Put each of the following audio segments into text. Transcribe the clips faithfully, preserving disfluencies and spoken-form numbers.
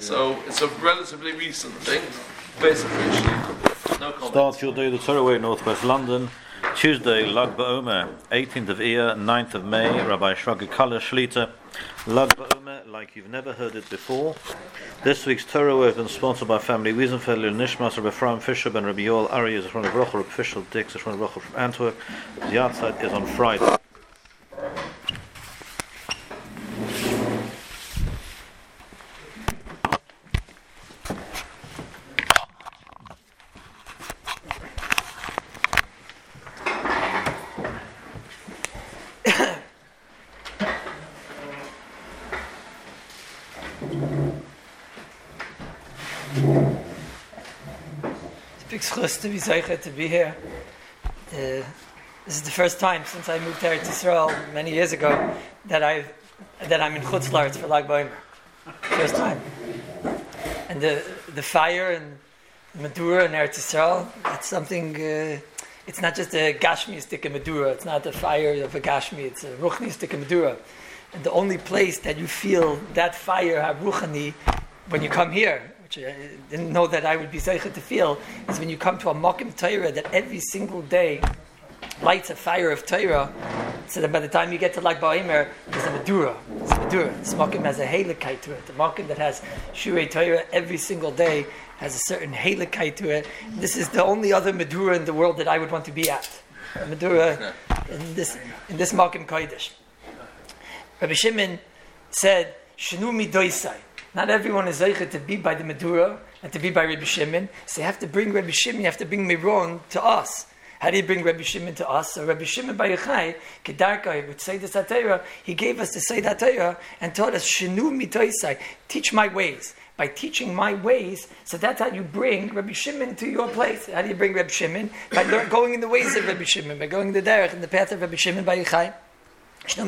So it's a relatively recent thing. Basically, no comment. Start your day, the Torah Way, Northwest London. Tuesday, Lag BaOmer, eighteenth of Iyar, ninth of May, Rabbi Shraga Kala Shlita. Lag BaOmer, like you've never heard it before. This week's Torah Way has been sponsored by family Wiesenfeld, Nishmas, Rabbi Ephraim Fisher, and Rabbi Yoel Ari is from the Rocher, Rabbi Fischel Dix is from the Rocher from Antwerp. The Yahrzeit is on Friday. To be zeicher to be here. Uh, this is the first time since I moved here to Israel many years ago that I that I'm in Chutz La'aretz for Lag BaOmer. First time. And the the fire and Medura in Eretz Yisrael, it's something. Uh, it's not just a gashmiistic Medura. It's not the fire of a gashmi. It's a ruchniistic Medura. And the only place that you feel that fire have ruchani when you come here, I didn't know that I would be zeicher to feel, is when you come to a Mokim Torah that every single day lights a fire of Torah, so that by the time you get to Lag BaOmer, there's a Medura. It's a Medura. This Mokim has a Halakite to it. The Mokim that has Shurei Torah every single day has a certain Halakite to it. This is the only other Medura in the world that I would want to be at. A Medura in this in this Mokim Kodesh. Rabbi Shimon said, Shenu midoisai. Not everyone is zeicher to be by the Medura and to be by Rabbi Shimon. So you have to bring Rabbi Shimon, you have to bring Miron to us. How do you bring Rabbi Shimon to us? So Rabbi Shimon Bar Yochai, Kedarka, would say this Torah, he gave us to say that Torah and taught us, Shenu mitoisai, teach my ways. By teaching my ways, so that's how you bring Rabbi Shimon to your place. How do you bring Rabbi Shimon? By going in the ways of Rabbi Shimon, by going in the derech, in the path of Rabbi Shimon Bar Yochai. So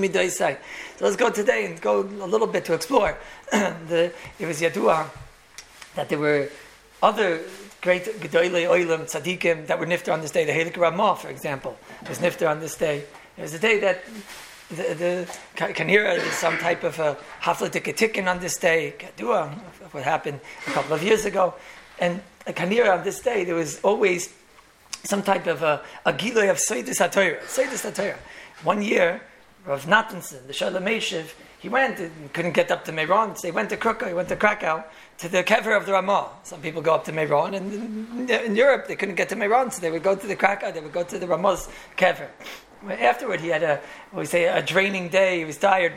let's go today and go a little bit to explore. the, it was Yadua that there were other great Gedolei Olam Tzadikim that were nifter on this day. The Helik Ramah, for example, was nifter on this day. It was a day that the, the Kanira did some type of a Haflatik Etikin on this day. Yadua, what happened a couple of years ago. And a Kanira on this day, there was always some type of a, a Giloi of Seydis HaTorah. Seydis HaTorah. One year, Rav Natanson, the Shalom Eshiv, he went and couldn't get up to Meron, so he went to Krakow, he went to Krakow, to the kever of the Ramah. Some people go up to Meron, and in, in Europe they couldn't get to Meron, so they would go to the Krakow, they would go to the Ramah's kever. Afterward, he had a, we say, a draining day, he was tired,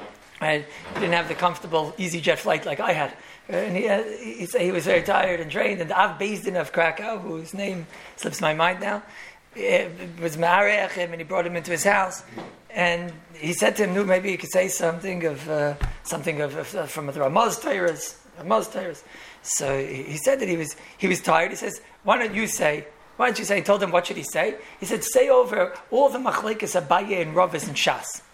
and he didn't have the comfortable EasyJet flight like I had. And he, uh, he said he was very tired and drained, and the Av Beis Din of Krakow, whose name slips my mind now, it was ma'arech him, and he brought him into his house. And he said to him, "No, maybe you could say something of uh, something of, of uh, from the Ramaz Teiras, Ramaz Teiras." So he, he said that he was he was tired. He says, "Why don't you say? Why don't you say?" He told him, "What should he say?" He said, "Say over all the machlekes Abaye and Ravas and Shas."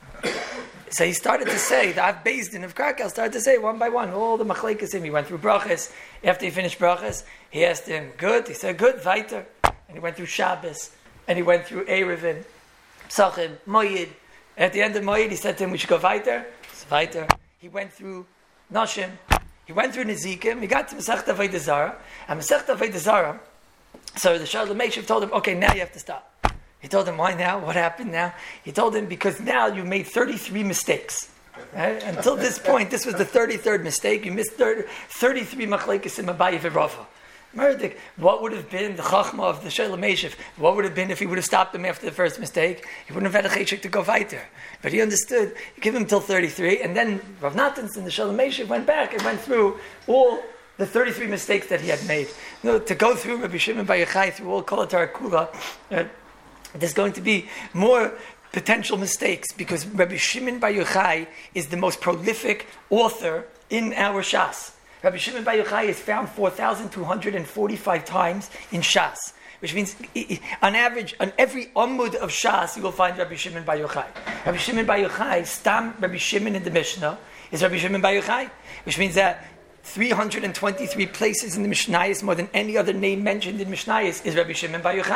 So he started to say, the Av Beis Din of Krakow started to say one by one all the machlekes. He went through brachas. After he finished brachas, he asked him, "Good?" He said, "Good." Weiter. And he went through Shabbos, and he went through Erevin, Psachim, Moyed. At the end of Moed, he said to him, "We should go weiter." Weiter. He went through Nashim. He went through Nezikim. He got to Masechta Avodah Zarah. And Masechta Avodah Zarah, so the Shalom Eshiv told him, "Okay, now you have to stop." He told him, "Why now? What happened now?" He told him, "Because now you made thirty-three mistakes. Right? Until this point, this was the thirty-third mistake. You missed thirty-three machlekes in Abaye v'Rava." Merdik, what would have been the chachma of the Shalom Eshiv? What would have been if he would have stopped him after the first mistake? He wouldn't have had a cheshik to go weiter. But he understood, give him till thirty-three, and then Rav Natanson, the Shalom Eshiv, went back and went through all the thirty-three mistakes that he had made. You know, to go through Rabbi Shimon Bar Yochai, through all Kol HaTorah Kula, uh, there's going to be more potential mistakes, because Rabbi Shimon Bar Yochai is the most prolific author in our Shas. Rabbi Shimon Bar Yochai is found four thousand two hundred forty-five times in Shas, which means on average, on every Amud of Shas, you will find Rabbi Shimon Bar Yochai. Rabbi Shimon Bar Yochai, Stam Rabbi Shimon in the Mishnah, is Rabbi Shimon Bar Yochai, which means that three hundred twenty-three places in the Mishnayos, more than any other name mentioned in Mishnayos, is Rabbi Shimon Bar Yochai.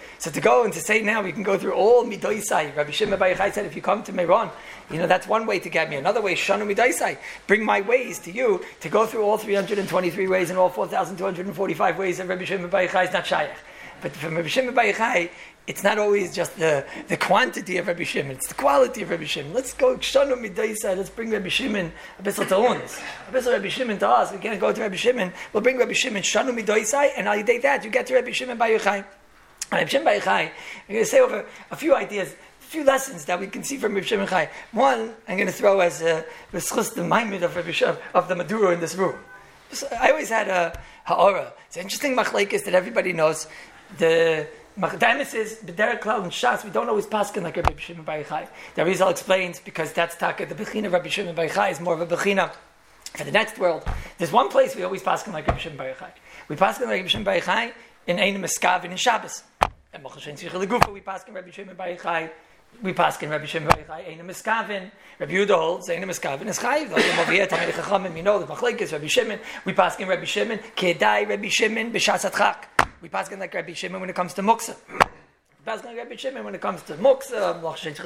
So to go and to say now we can go through all Midoisai. Rabbi Shimon Bar Yochai said, if you come to Meron, you know, that's one way to get me. Another way, Shanu Midoisai. Bring my ways to you to go through all three hundred twenty-three ways and all four thousand two hundred forty-five ways of Rabbi Shimon Bar Yochai is not Shaykh. But from Rabbi Shimon Bar Yochai, it's not always just the, the quantity of Rabbi Shimon, it's the quality of Rabbi Shimon. Let's go, Shanu Midaisai, let's bring Rabbi Shimon a bit to us. A bit of Rabbi Shimon to us. We can't go to Rabbi Shimon. We'll bring Rabbi Shimon, Shanu Midaisai, and I'll take that. You get to Rabbi Shimon Bar Yochai. And Rabbi Shimon Bar Yochai, I'm going to say over a few ideas, a few lessons that we can see from Rabbi Shimon Bar Yochai. One, I'm going to throw as a the Maimid of Rabbi Shimon, of the Maduro in this room. I always had a ha'ara. It's an interesting machlekes that everybody knows. The Machdamis is B'derek Klal and Shas. We don't always paskin like Rabbi Shimon Bar Yochai. The Arizal explains because that's taka. The Bechina of Rabbi Shimon Bar Yochai is more of a Bechina for the next world. There's one place we always paskin like Rabbi Shimon Bar Yochai. We paskin like Rabbi Shimon Bar Yochai in Ein Meskavin in Shabbos. And Mochel Shein Tzricha Legufa we paskin Rabbi Shimon Bar Yochai. We paskin Rabbi Shimon Bar Yochai Ein Meskavin. Rabbi Yehuda holds Ein Meskavin is Chayiv. Over here, Talmidei Chachamim, you know the machlekes Rabbi Shimon. We paskin Rabbi Shimon Kedai Rabbi Shimon B'Shas Atchak. We pass like Rabbi Shimon when it comes to Muksa. We pass like Rabbi Shimon when it comes to Muksa,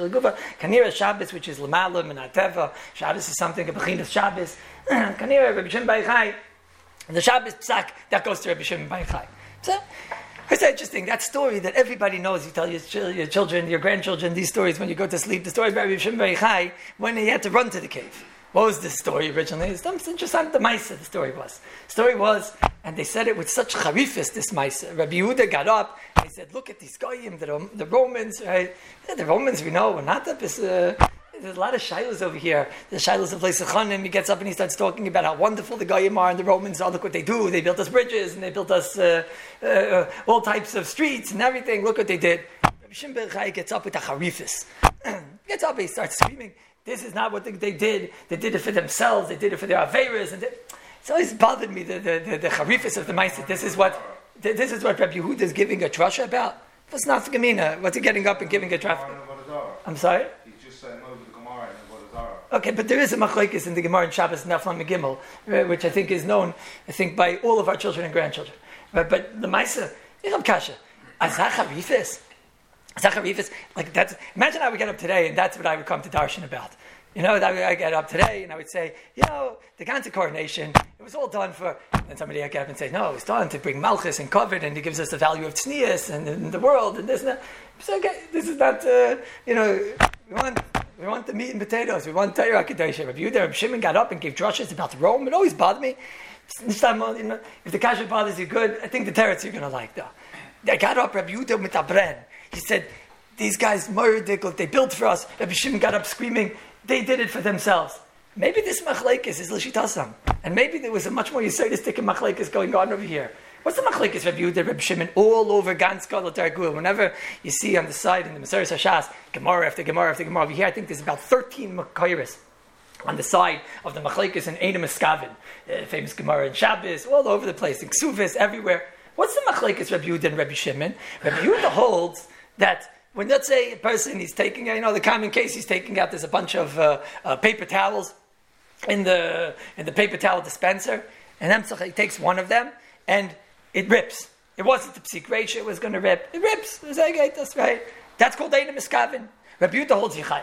Kanira Shabbos, which is Lamalim and Ateva. Shabbos is something, a Bechinah Shabbos. Kanira, Rabbi Shimon Bar Yochai. And the Shabbos Psak, that goes to Rabbi Shimon Bar Yochai. So, it's interesting, that story that everybody knows, you tell your, ch- your children, your grandchildren, these stories when you go to sleep. The story of Rabbi Shimon Bar Yochai, when he had to run to the cave. What was the story originally? It's interesting, the Maisa, the story was. The story was, and they said it with such charifis, this Maisa. Rabbi Yehuda got up, and he said, look at these goyim, the, the Romans, right? Yeah, the Romans, we know, we're not up, is, uh, there's a lot of shilos over here. The shilos of Leisachanim, he gets up and he starts talking about how wonderful the goyim are, and the Romans, oh, look what they do. They built us bridges, and they built us uh, uh, all types of streets and everything. Look what they did. Rabbi Shimon Bar Yochai gets up with a charifis. Gets up and he starts screaming, this is not what they, they did. They did it for themselves. They did it for their Averas. And they, it's always bothered me, the, the, the, the charifis of the Maisa. This is what this is what Rabbi Yehuda is giving a trasha about. What's not for Gemina? What's he getting up and giving a trasha? I'm sorry? He's just saying over the Gemara and what is Zara. Okay, but there is a machlekes in the Gemara in Shabbos Naflam Megimel, which I think is known, I think, by all of our children and grandchildren. But, but the Maisa, Yicham Kasha, Azach charifis. Zacharifis, like that's, imagine I would get up today and that's what I would come to Darshan about. You know, that I get up today and I would say, you know, the Ganze coronation, it was all done for, and somebody would get up and say, no, it was done to bring Malchus and covered and it gives us the value of Tznius and, and the world and this and that. So okay, this is not, uh, you know, we want we want the meat and potatoes, we want Torah HaKadosh. Rabbi Yehuda, Rabbi Shimon got up and gave drushes about Rome. It always bothered me. This time, you know, if the kasha bothers you good, I think the teretz you're going to like though. I got up, Rabbi Yehuda mit Abren. He said, these guys, Moridikl, they built for us. Rabbi Shimon got up screaming, they did it for themselves. Maybe this machlekes is l'shitasam. And maybe there was a much more yisodistic machlekes going on over here. What's the machlekes, Rabbi Yehuda, Rabbi Shimon, all over Gan Skala Targul? Whenever you see on the side in the Maseres HaShas, Gemara after Gemara after Gemara, over here I think there's about thirteen makayris on the side of the machlekes in Ein Meskavin, uh, famous Gemara in Shabbos, all over the place, in Ksuvis, everywhere. What's the machlekes, Rabbi Yehuda and Rabbi Shimon? Rabbi Yehuda holds that when, let's say, a person, he's taking, you know, the common case, he's taking out, there's a bunch of uh, uh, paper towels in the in the paper towel dispenser, and then he takes one of them, and it rips. It wasn't the psik ratio, it was going to rip. It rips. It's like, okay, that's right. That's called Ein Meskavin. Rabbi Yehuda holds Yechayiv.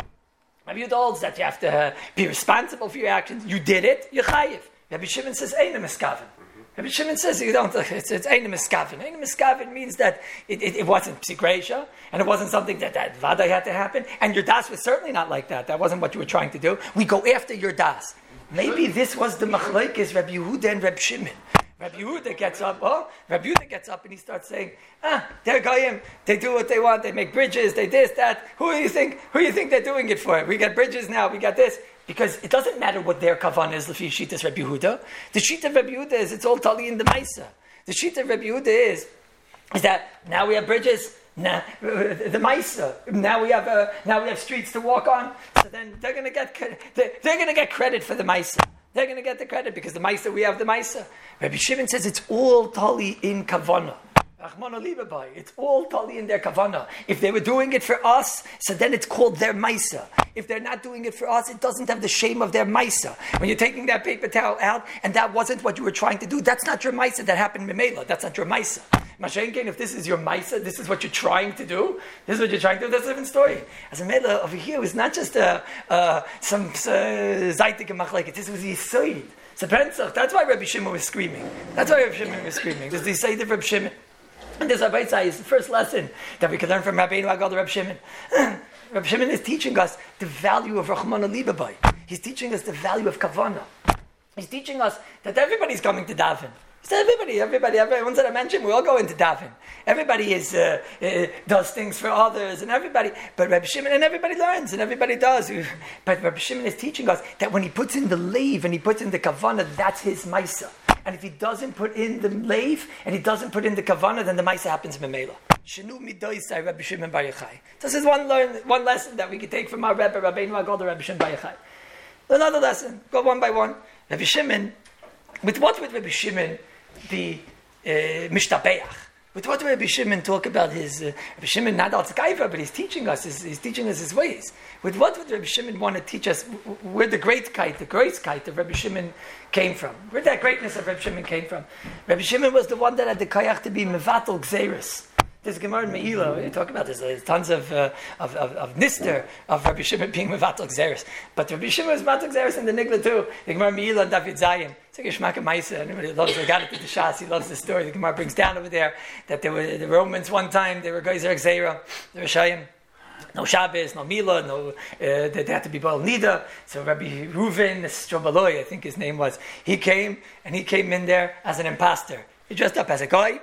Rabbi Yehuda holds that you have to uh, be responsible for your actions. You did it, Yechayiv. Rabbi Shimon says Ein Meskavin. Rabbi Shimon says you don't. It's it's Ein Meskavin. Ein Meskavin means that it, it, it wasn't psik ratio, and it wasn't something that that vaday had to happen. And your das was certainly not like that. That wasn't what you were trying to do. We go after your das. Maybe this was the machlekes Rabbi Yehuda and Rabbi Shimon. Rabbi Yehuda gets up. Oh, Rabbi Yehuda gets up and he starts saying, "Ah, they're goyim. They do what they want. They make bridges. They this that. Who do you think? Who do you think they're doing it for? We got bridges now. We got this." Because it doesn't matter what their kavan is, Lefi Shitas Rabbi Yehuda. The Shita of Rabbi Yehuda is, it's all tali in the Maisa. The Shita of Rabbi Yehuda is, is that now we have bridges, now, uh, the Maisa, now we have uh, now we have streets to walk on, so then they're going to get they're, they're going to get credit for the Maisa. They're going to get the credit because the Maisa, we have the Maisa. Rabbi Shimon says it's all tali in kavana. Achmana libabai. It's all totally in their kavana. If they were doing it for us, so then it's called their maisa. If they're not doing it for us, it doesn't have the shame of their maisa. When you're taking that paper towel out, and that wasn't what you were trying to do, that's not your maisa. That happened in Memela. That's not your maisa. Mashenkin, if this is your maisa, this is what you're trying to do. This is what you're trying to do. That's a different story. As a Memela over here, it was not just a, uh, some zaytik and machleket. This was yisoid. So that's why Rabbi Shimon was screaming. That's why Rabbi Shimon was screaming. This is the yisoid of Rabbi Shimon. And this Rabbi Tzai is the first lesson that we can learn from Rabbeinu Agad Rabbi Shimon. Rabbi Shimon is teaching us the value of Rachmana libabai. He's teaching us the value of Kavanah. He's teaching us that everybody's coming to daven. He said everybody, everybody, everyone that I mentioned, we all go into daven. Everybody is uh, uh, does things for others, and everybody. But Rabbi Shimon, and everybody learns, and everybody does. But Rabbi Shimon is teaching us that when he puts in the leiv and he puts in the Kavanah, that's his maisa. And if he doesn't put in the leiv and he doesn't put in the kavanah, then the maisa happens memela. Shenu midoisai Rabbi Shimon Bar Yochai. This is one learn, one lesson that we can take from our Rebbe, Rabbeinu Agad Rabbi Shimon Bar Yochai. Another lesson. Go one by one. Rabbi Shimon, with what would Rabbi Shimon be uh, mishtabeach? With what would Rabbi Shimon talk about his uh, Rabbi Shimon not al tzkaiva, but he's teaching us. His, he's teaching us his ways. With what would Rabbi Shimon want to teach us? Where the great kite, the great kite of Rabbi Shimon came from? Where that greatness of Rabbi Shimon came from? Rabbi Shimon was the one that had the kayach to be mevatel gzeiros. There's Gemara in Meila. We talk about this. There's tons of uh, of, of, of nister of Rabbi Shimon being mevatel gzeiros. But Rabbi Shimon was mevatel gzeiros in the Nigla too. The Gemara in Meila and David Zayin. It's like a Shmaka Maisa. Anybody loves the Gadat to the Shas. He loves the story. The Gemara brings down over there that there were the Romans one time. They were geyser gzeira. They were shayim. No Shabbos, no Mila, no. Uh, they, they had to be boiled nida. So Rabbi Reuven Strobaloi, I think his name was. He came and he came in there as an imposter. He dressed up as a guy.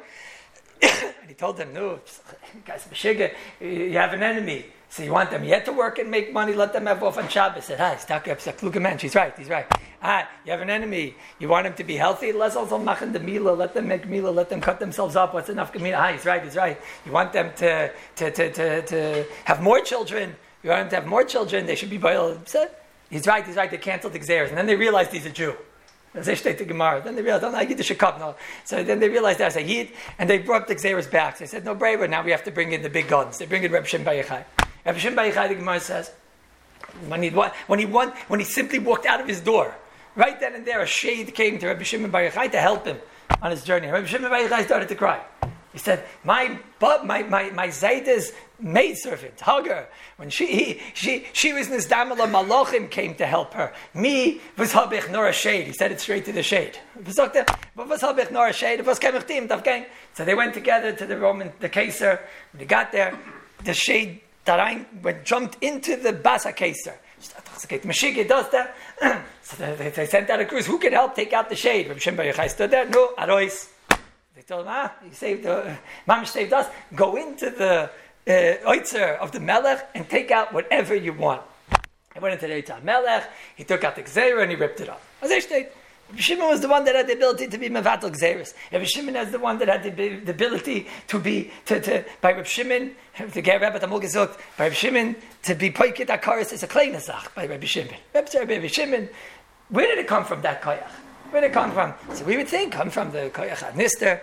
And he told them, no, guys, Meshiga, you have an enemy. So you want them yet to work and make money, let them have off on Shabbos. Said, ah, he's talking about kluge mensch. He's right, he's right. Ah, you have an enemy. You want him to be healthy? Let's also machen the mila, let them make mila, let them cut themselves up. What's enough gemila? Ah, he's right, he's right. You want them to, to, to, to, to have more children. You want them to have more children, they should be boiled. He's right, he's right. They canceled the gzeres. And then they realized he's a Jew. Then they realized, oh, I get the shekab, no. So then they realized there's a yid, and they brought the gzeres back. So they said, no, braver, now we have to bring in the big guns. They bring in Reb Shimon Bar Yochai. Reb Shimon Bar Yochai, the Gemara says, when he, when, he won, when he simply walked out of his door, right then and there, a shade came to Reb Shimon Bar Yochai to help him on his journey. Reb Shimon Bar Yochai started to cry. He said, my my my my Zayda's maidservant, Hagar, when she he, she she was Nizdamala Malachim came to help her. Me was habich nor a shade. He said it straight to the shade. But was habich nor a shade? It was kemachtim davgang. So they went together to the Roman the Caesar. When they got there, the shade Tarain went jumped into the Basa Caesar. Mashiach does that. So they, they sent out a cruise. Who can help take out the shade? Rabbi Shimon Bar Yochai stood there. No, Arois. They told him, ah, you saved, uh, Mamish saved us. Go into the uh, oitzer of the Melech and take out whatever you want. He went into the Eitzah Melech, he took out the Gzeira and he ripped it off. As I said, Rabbi Shimon was the one that had the ability to be Mevatel Gzeiros. Rabbi Shimon has the one that had the, the ability to be, to, to by Rabbi Shimon, to get Rabbi Tamul Gezot, by Rabbi Shimon, to be Poikit HaKaris as a Kleinasach, by Rabbi Shimon. Rabbi Shimon, where did it come from, that Koyach? Where did it come from? So we would think come from the Koyach Nister.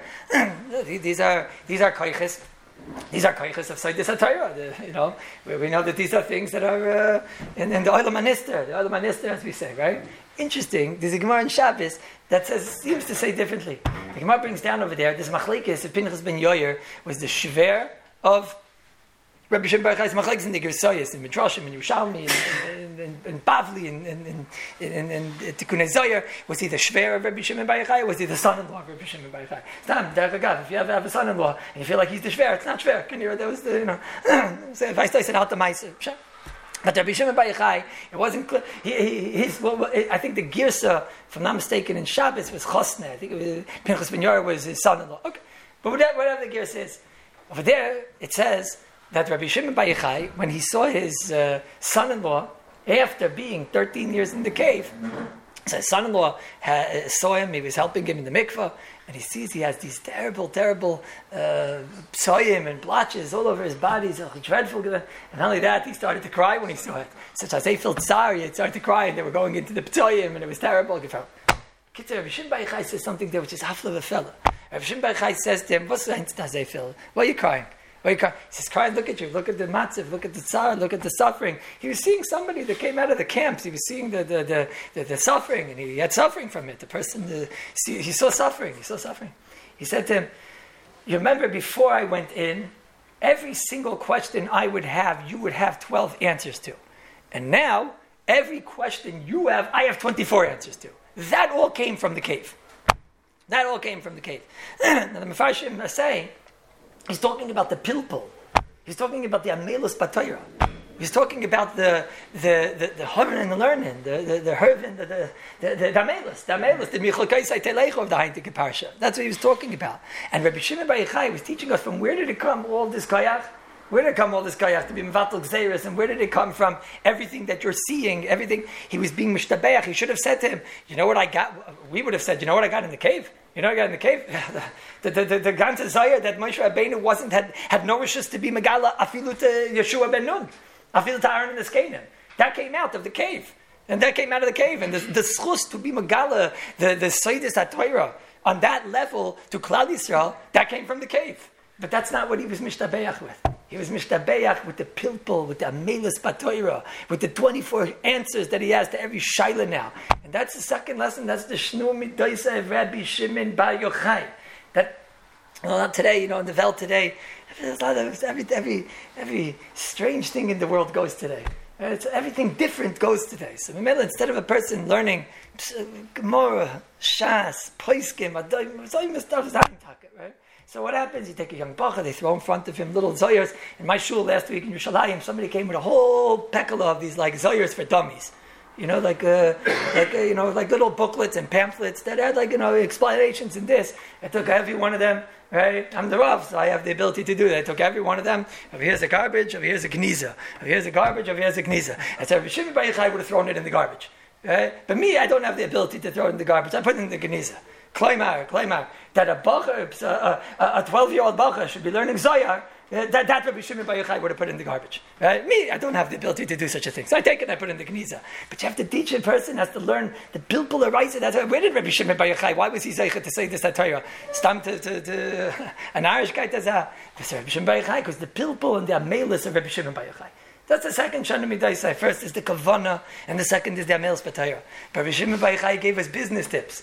These are these are Koyches. These are Koyches of Seidus HaTorah. You know, where we know that these are things that are uh, in, in the Olam HaNister, the Olam HaNister, as we say, right? Interesting. There's a Gemara in Shabbos that says seems to say differently. The Gemara brings down over there. This Machlekes of Pinchas ben Yoyer was the shver of Rabbi Shimon Bar Yochai's machlekes in the Gersoyos, in Midrashim, in Yerushalmi, in, in, in Bavli, in, in, in, in, in Tikkunei Zohar. Was he the shver of Rabbi Shimon Bar Yochai, or was he the son-in-law of Rabbi Shimon Bar Yochai? Stam, Derech if you ever have a son-in-law and you feel like he's the shver, it's not shver. Can you? That was the you know. So if I said out the ma'aser, sure. But Rabbi Shimon Bar Yochai, it wasn't clear. He, he, his, well, I think the girsa, if I'm not mistaken, in Shabbos was Chosne. I think it was, Pinchas ben Yoyer was his son-in-law. Okay, but whatever, whatever the girsa is, over there it says that Rabbi Shimon Bar Yochai, when he saw his uh, son-in-law, after being thirteen years in the cave, so his son-in-law ha- saw him, he was helping him in the mikveh, and he sees he has these terrible, terrible uh, psoyim and blotches all over his body, so dreadful. And not only that, he started to cry when he saw it. Such as they felt sorry, he started to cry, and they were going into the psoyim, and it was terrible. Rabbi Shimon Bar Yochai says something there which is hafla v'fella. Rabbi Shimon Bar Yochai says to him, "What's the Phil? Why are you crying? Why are you crying?" He says, "Crying, look at you, look at the matziv, look at the tsar, look at the suffering." He was seeing somebody that came out of the camps. He was seeing the the, the, the, the suffering, and he had suffering from it. The person, the, he saw suffering, he saw suffering. He said to him, "You remember before I went in, every single question I would have, you would have twelve answers to. And now, every question you have, I have twenty-four answers to. That all came from the cave. That all came from the cave." Now the Mefarshim are saying, he's talking about the pilpul. He's talking about the amelus b'Torah. He's talking about the the the, the hovin and the learning, the the the hovin, the the the the amelus, the amelus, the michalkaisai telecho of the Heintige Parsha. That's what he was talking about. And Rabbi Shimon Bar Yochai was teaching us from where did it come all this koyach? Where did it come all this koyach to be mevatel gzeiros? And where did it come from? Everything that you're seeing, everything. He was being mishtabeach. He should have said to him, "You know what I got?" We would have said, "You know what I got in the cave? You know what I got in the cave? the the the, the ganze zayir that Moshe Rabbeinu wasn't had had no wishes to be megala afilu to Yeshua ben Nun, afilu to Aaron and the Skanim. That came out of the cave, and that came out of the cave. And the the schus to be megala the the seidus HaTorah on that level to Klal Yisrael, that came from the cave. But that's not what he was mishtabeach with. He was mishtabeach with the pilpul, with the amelus b'Torah, with the twenty-four answers that he has to every shaila now. And that's the second lesson. That's the Shnur Midaisa of Rabbi Shimon Bar Yochai. That, well, today, you know, in the Welt today, there's a lot of, every, every, every strange thing in the world goes today. It's, everything different goes today. So instead of a person learning Gemara, Shas, Poskim, Adoim, stuff is happening, right? So what happens? You take a young bacha, they throw in front of him little zoyers. In my shul last week in Yerushalayim, somebody came with a whole pekala of these like zoyers for dummies. You know, like uh, like uh, you know, like little booklets and pamphlets that had like you know explanations in this. I took every one of them. Right? I'm the Rav, so I have the ability to do that. I took every one of them. Over here's a garbage. Over here's a gniza. Over here's a garbage. Over here's a gniza. And so Rabbi Shimon Bar Yochai would have thrown it in the garbage. Right? But me, I don't have the ability to throw it in the garbage. I put it in the gniza. Klaimar, klaimar, that a bacher, a, a twelve-year-old bacher should be learning Zohar, that, that Rabbi Shimon Bar Yochai would have put in the garbage. Right? Me, I don't have the ability to do such a thing. So I take it and I put it in the Kniza. But you have to teach a person, has to learn the Pilpul Araisa. That's where did Rabbi Shimon Bar Yochai, why was he Zeicha to say this at Torah? Stam to, to, to an Irish guy does that. Rabbi Shimon Bar Yochai, because the Pilpul and the Amelis of Rabbi Shimon Bar Yochai. That's the second Shana Midaisai. First is the Kavana, and the second is the Amelis B'Torah. But Rabbi Shimon Bar Yochai gave us business tips.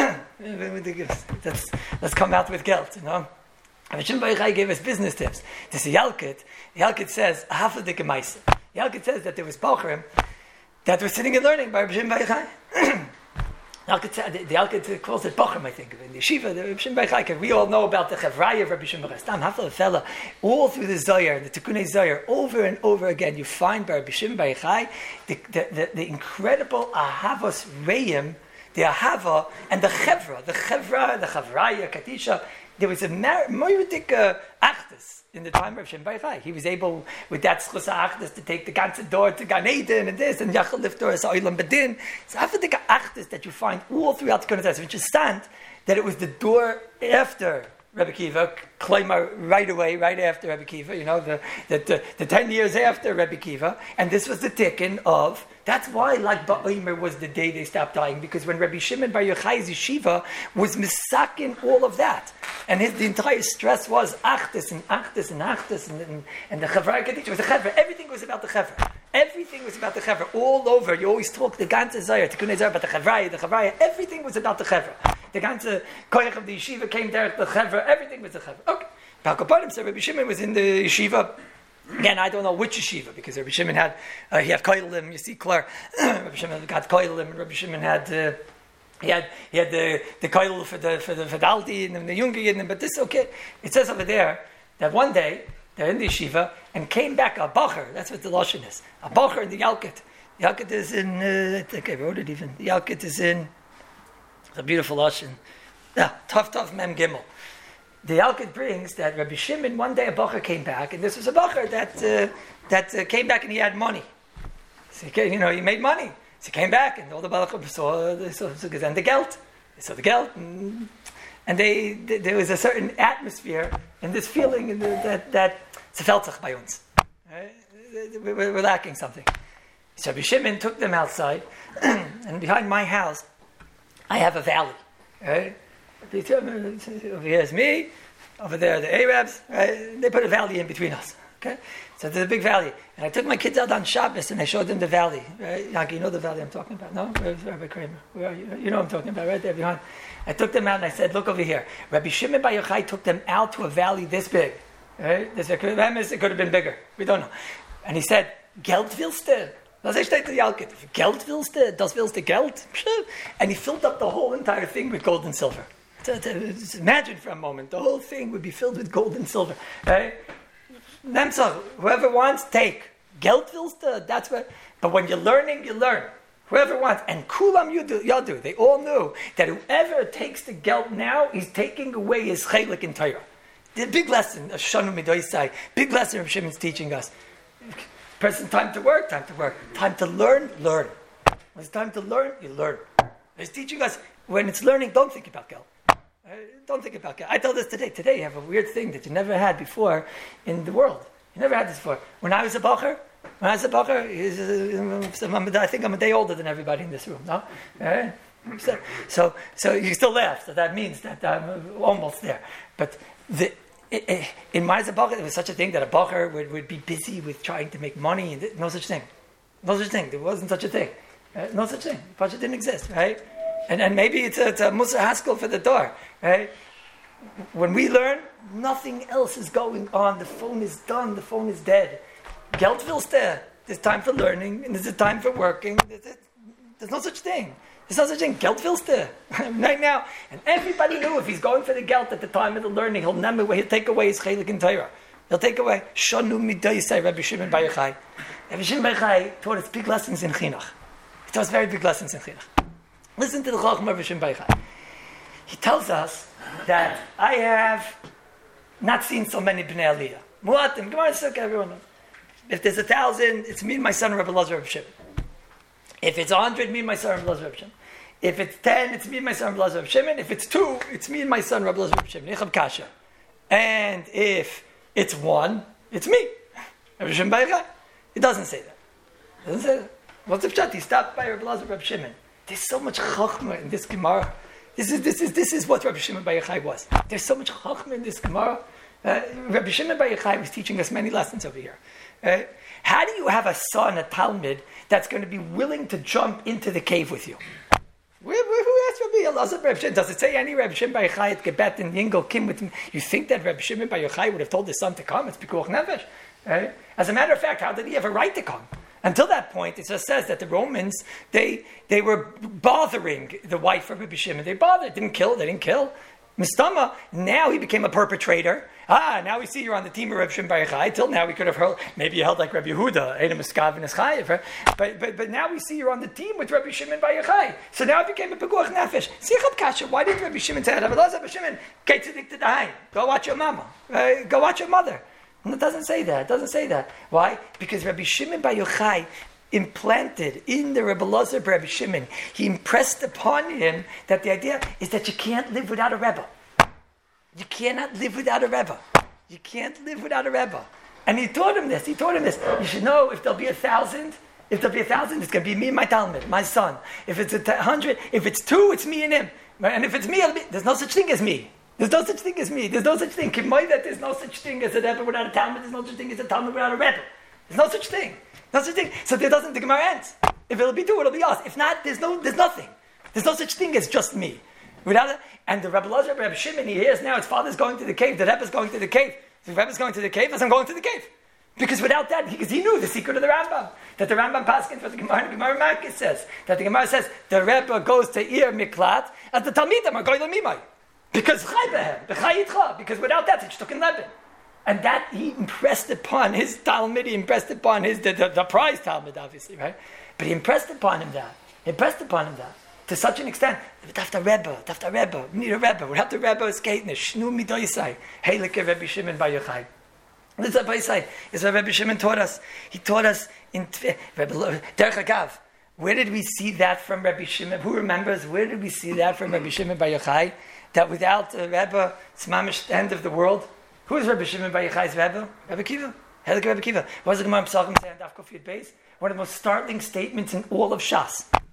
let's, let's come out with geld, you know. Rabbi Shimon Bar Yochai gave us business tips. This is Yalkut. Yalkut says, Hafladik Maisa. Yalkut says that there was Bachrim that were sitting and learning by Rabbi Shimon Bar Yochai. Yalkut, the, the Yalkut calls it Bachrim, I think, in the Yeshiva, the Rabbi Shimon Bar Yochai. We all know about the Chavraya of Rabbi Shimon Bar Yochai. Stam Hafla Fella, all through the Zohar, the Tikunei Zohar, over and over again, you find by Rabbi Shimon Bar Yochai the, the, the, the incredible Ahavos Reim, the Ahava, and the Chevra, the Chevra, the Chavraya, Katisha. There was a Moiridik uh, Achdus in the time of Shimon Bar Yochai. He was able, with that Schus Achdus, to take the ganze door to Gan Eden and this, and Yachal Liftor as Oilam Bedin. So after the Achdus that you find all throughout the Kodesh, which is stand that it was the door after Rebbe Kiva, Klaimar right away, right after Rebbe Kiva, you know, the, the, the, the ten years after Rebbe Kiva, and this was the tikkun of, that's why like Ba'omer was the day they stopped dying, because when Rabbi Shimon Bar Yochai's yeshiva was misakin all of that, and his, the entire stress was Achdus and Achdus and Achdus, and, and, and the Chavra Kaddish was the Chavra, everything was about the Chavra. Everything was about the Chavra, all over. You always talk the ganze Zohar, Tikunei Zohar, about the Chavraya, the Chavraya, everything was about the Chavra. The ganze koyach of the yeshiva came there, the Chavra, everything was the Chavra. Okay. Balkapanim said Rabbi Shimon was in the yeshiva. Again, I don't know which yeshiva, because Rabbi Shimon had, uh, he had koilim, you see, Claire, Rabbi Shimon got koilim, and Rabbi Shimon had, uh, he had, he had the, the koil for the, for the, for the Aldi, and the Jungi, but this is okay. It says over there, that one day, they're in the yeshiva, and came back a bacher, that's what the Lashon is, a bacher in the Yalkut. The Yalkut is in, uh, I think I wrote it even, the Yalkut is in, it's a beautiful Lashon, yeah, tough, tough Mem Gimel. The Yalkut brings that Rabbi Shimon, one day a bacher came back, and this was a bacher that uh, that uh, came back and he had money. So he came, you know, he made money. So he came back, and all the balachim saw, they saw, saw and the geld. They saw the geld, and, and they, they, there was a certain atmosphere and this feeling and the, that that it's a feltzach by uns. Right? We're, we're lacking something. So Rabbi Shimon took them outside, and behind my house, I have a valley. Right? Over here is me, over there are the Arabs, right? They put a valley in between us. Okay? So there's a big valley. And I took my kids out on Shabbos and I showed them the valley. Right? Yankee, you know the valley I'm talking about, no? Where's Rabbi Kramer? Where are you? You know what I'm talking about, right there behind. I took them out and I said, look over here. Rabbi Shimon Bar Yochai took them out to a valley this big. Right? This, it could have been bigger. We don't know. And he said, Geld willst du? Das ist steht der Jalkit. Geld willst du? Das willst du Geld? And he filled up the whole entire thing with gold and silver. Just imagine for a moment, the whole thing would be filled with gold and silver. Right? Whoever wants, take. Geld willst du? That's what. But when you're learning, you learn. Whoever wants. And kulam you do, y'all do. They all knew that whoever takes the geld now, he's taking away his chelik in Torah. The big lesson of Shanu Midoisai, big lesson of Shimon's teaching us. Person, time to work, time to work. Time to learn, learn. When it's time to learn, you learn. He's teaching us, when it's learning, don't think about geld. Uh, don't think about geld. I told this today. Today you have a weird thing that you never had before in the world. You never had this before. When I was a bacher, when I was a bacher, uh, I think I'm a day older than everybody in this room, no? Uh, so, so, so you still laugh, so that means that I'm almost there. But the, in my bacher, there was such a thing that a bacher would, would be busy with trying to make money. And no such thing. No such thing. There wasn't such a thing. Uh, no such thing. Bacher didn't exist, right? And and maybe it's a, it's a Musa Haskell for the door, right? When we learn, nothing else is going on. The phone is done. The phone is dead. Geld willst du? There's time for learning, and there's a time for working. There's, there's no such thing. There's no such thing. Geld willst du? Right now. And everybody knew if he's going for the geld at the time of the learning, he'll never, he'll take away his chelik in Torah. He'll take away. Shanu midoisai Rabbi Shimon Bar Yochai. Rabbi Shimon Bar Yochai taught us big lessons in chinuch. He taught us very big lessons in chinuch. Listen to the Chacham of Rabbi Shimon Bar Yochai. He tells us that I have not seen so many Bnei Aliyah. Muatim, Gemara Sukkah, everyone knows. If there's a thousand, it's me and my son Rabbi Elazar Rabbi Shimon. If it's a hundred, me and my son Rabbi Elazar Rabbi Shimon. If it's ten, it's me and my son Rabbi Elazar Rabbi Shimon. If it's two, it's me and my son Rabbi Elazar Rabbi Shimon. Nicham Kasha. And if it's one, it's me. Rabbi Shimon Bar Yochai. It doesn't say that. It doesn't say that. What's the pshat? He stopped by Rabbi Elazar Rabbi Shimon. There's so much chachma in this Gemara. This is this is this is what Rabbi Shimon Bar Yochai was. There's so much chachma in this Gemara. Uh, Rabbi Shimon Bar Yochai was teaching us many lessons over here. Uh, how do you have a son, a Talmud, that's going to be willing to jump into the cave with you? Where, where, who asked Rabbi Elazar Rabbi Shimon? Does it say any Rabbi Shimon Bar Yochai at Gebet and Yingel Kim with him? You think that Rabbi Shimon Bar Yochai would have told his son to come? It's Pikuach Nefesh. Uh, as a matter of fact, how did he have a right to come? Until that point, it just says that the Romans, they they were bothering the wife of Rabbi Shimon. They bothered, didn't kill, they didn't kill. Mistama, now he became a perpetrator. Ah, now we see you're on the team of Rabbi Shimon Bar Yochai. Till now we could have held, maybe you held like Rabbi Yehuda, Eidem Eskav and Eschayev, right? But, but, but now we see you're on the team with Rabbi Shimon Bar Yochai. So now it became a Pekuach Nefesh. Sichab Kasha, why did Rabbi Shimon say, Rabbi Shimon, go watch your mama, uh, go watch your mother? No, it doesn't say that. It doesn't say that. Why? Because Rabbi Shimon Bar Yochai implanted in the Rebbe Elazar Rabbi Shimon, he impressed upon him that the idea is that you can't live without a Rebbe. You cannot live without a Rebbe. You can't live without a Rebbe. And he taught him this. He taught him this. You should know if there'll be a thousand, if there'll be a thousand, it's going to be me and my Talmud, my son. If it's a hundred, if it's two, it's me and him. And if it's me, it'll be, there's no such thing as me. There's no such thing as me. There's no such thing. That there's no such thing as a Rebbe without a Talmud. There's no such thing as a Talmud without a Rebbe. There's no such thing. No such thing. So there doesn't, the Gemara ends. If it'll be two, it'll be us. If not, there's no, there's nothing. There's no such thing as just me. Without it, and the Rebbe Elazar, Rebbe Shimon, he hears now his father's going to the cave, the Rebbe's going to the cave. The Rebbe's going to the cave, as I'm going to the cave. Because without that, because he, he knew the secret of the Rambam. That the Rambam Paskin for the Gemara, the Gemara Marcus says, that the Gemara says, the Rebbe goes to Ir Miklat, and the Talmidim are going to Mimai. Because because without that, it's stuck in Lebanon. And that he impressed upon his Talmud, he impressed upon his, the, the, the prize Talmud, obviously, right? But he impressed upon him that. He impressed upon him that. To such an extent, without the Rebbe, without the Rebbe, we need a Rebbe. Without the Rebbe, it's Keitnish. Shnu midoisai. Heilike Rebbe Shimon Bar Yochai. This is what Bar Yochai is what Rebbe Shimon taught us. He taught us in Derech Agav. Where did we see that from Rebbe Shimon? Who remembers? Where did we see that from Rebbe Shimon Bar Yochai? That without the Rebbe, it's mamish the end of the world. Who is Rebbe Shimon Bar Yochai's Rebbe? Rebbe Kiva. Heilike Rebbe Kiva. What does the Gemara Pesachim say on Daf Kuf Yud Beis? One of the most startling statements in all of Shas.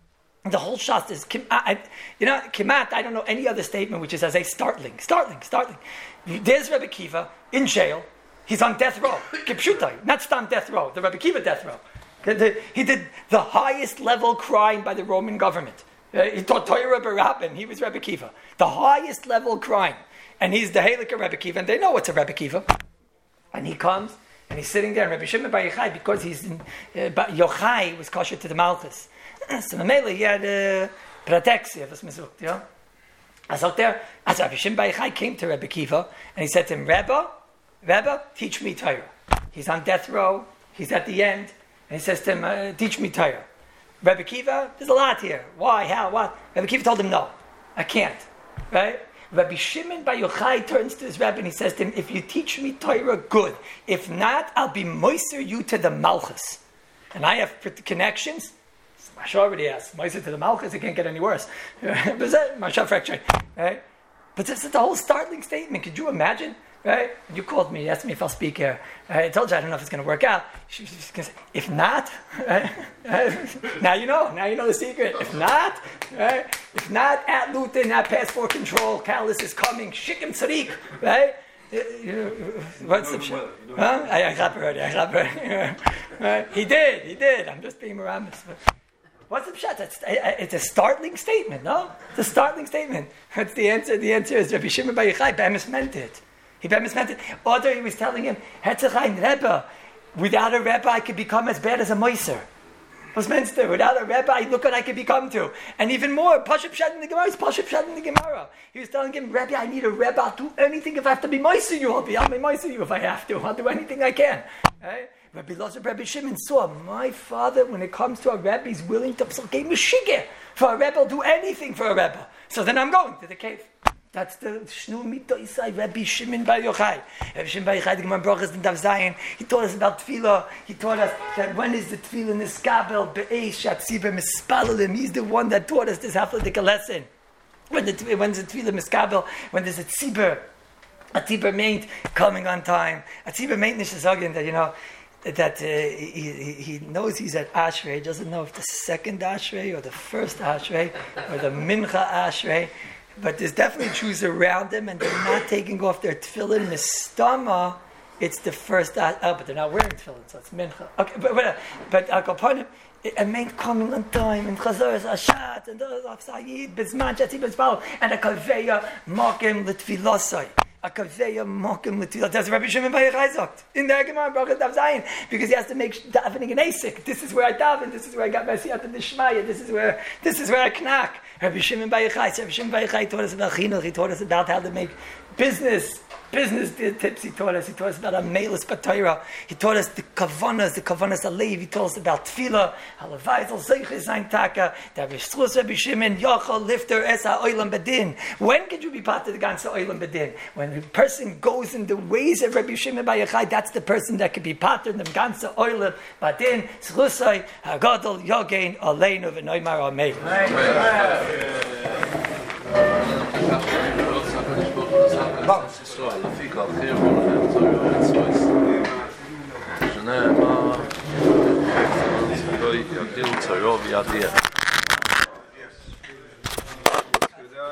The whole shas is, I, you know, kimat, I don't know any other statement which is as a startling, startling, startling. There's Rebbe Kiva in jail. He's on death row. Kipshutai, not Stam death row, the Rebbe Kiva death row. He did the highest level crime by the Roman government. He taught Torah Barabbin, he was Rebbe Kiva. The highest level crime. And he's the Halakha Rebbe Kiva, and they know what's a Rebbe Kiva. And he comes, and he's sitting there, and Rebbe Shimon Bar Yochai, because he's in, uh, Yochai was kosher to the Malchus. So Mamela, he had a Pratexia, was mesucht, yeah? I was out there, as Rebbe Shimon Bar Yochai came to Rebbe Kiva, and he said to him, Rebbe, Rebbe, teach me Torah. He's on death row, he's at the end, and he says to him, uh, teach me Torah. Rebbe Kiva, there's a lot here. Why, how, what? Rebbe Kiva told him, no, I can't, right? Rabbi Shimon Bar Yochai turns to his Rebbe and he says to him, if you teach me Torah, good. If not, I'll be moiser you to the Malchus. And I have connections. Masha already asked, moiser to the Malchus, it can't get any worse. Masha fracture. Right? But this is the whole startling statement. Could you imagine? Right? You called me, you asked me if I'll speak here. I told you I don't know if it's going to work out. She, she's going to say, if not, right? Now you know. Now you know the secret. If not, right? If not, at Luton, at passport control, Callis is coming. Shikim Tzarik, right? What's the shit? Huh? I, I got already. I got already. He did. He did. I'm just being Maramis. What's the shot? It's, it's a startling statement, no? It's a startling statement. What's the answer? The answer is Rabbi Shimon Bar Yochai Bemis meant it. He Bemis meant it. Other, he was telling him, Hetzachain Rebbe, without a Rebbe I could become as bad as a Moiser. Was meant to. Without a Rebbe, look what I could become to. And even more, Pashup Shad in the Gemara is Pashup Shad in the Gemara. He was telling him, Rebbe, I need a Rebbe. I'll do anything if I have to be Moiser you. I'll be, I'll be Moiser you if I have to. I'll do anything I can. Right? Rabbi Lazar, Rabbi Shimon saw, my father, when it comes to a Rebbe, he's willing to give Meshigeh. For a Rebbe, I'll do anything for a Rebbe. So then I'm going to the cave. That's the Shnu Mito Isai, Rabbi Shimon Bar Yochai. Rabbi Shimon Bar Yochai, the Gemara Brachas in Daf Zayin, he taught us about Tefillah. He taught us that when is the Tefillah Niskabel, Be'esh, Shatziber, Mispalalim. He's the one that taught us this half-a lesson. When the when's the Tefillah Miskabel, when there's a Tzibur, a Tzibur maint coming on time. A Tzibur maint Nishazagin that, you know, that uh, he, he knows he's at Ashrei. He doesn't know if the second Ashrei or the first Ashrei or the Mincha Ashrei. But there's definitely Jews around them, and they're not taking off their tefillin. Mistama, it's the first. Oh, but they're not wearing tefillin, so it's mincha. Okay, but but but Akapanim, a man coming on time, and Chazar Ashat, and Rav Sayid, Bezman Chatzi Bezbal, and a kaveya mokim l'tfilasai. A kaveya mokim l'tfilasai. That's Rabbi Shimon Bar Yochai sagt in the Gemara Brachas Daf Zayin, because he has to make davening an asik. This is where I daven. This is where I got my siyata d'shmaya. This is where this is where I knack. Rabbi Shimon Bar Yochai, Rabbi Shimon Bar Yochai taught us about chinuch. He taught us about how to make business, business tips. He taught us. He taught us about amelis b'Torah. He taught us the kavanas, the kavanas alev. He taught us about tefillah, halavayzel zeiches zayin taka. That b'schus Rabbi Shimon yachal lifter es ha'olam bedin. When can you be part of the ganze olam bedin? When the person goes in the ways of Rabbi Shimon Bar Yochai, that's the person that can be part of the ganze olam bedin. Schusay hagadol yogein aleinu v'noymar amen. שנאמר, יגדילו צרו וידיע.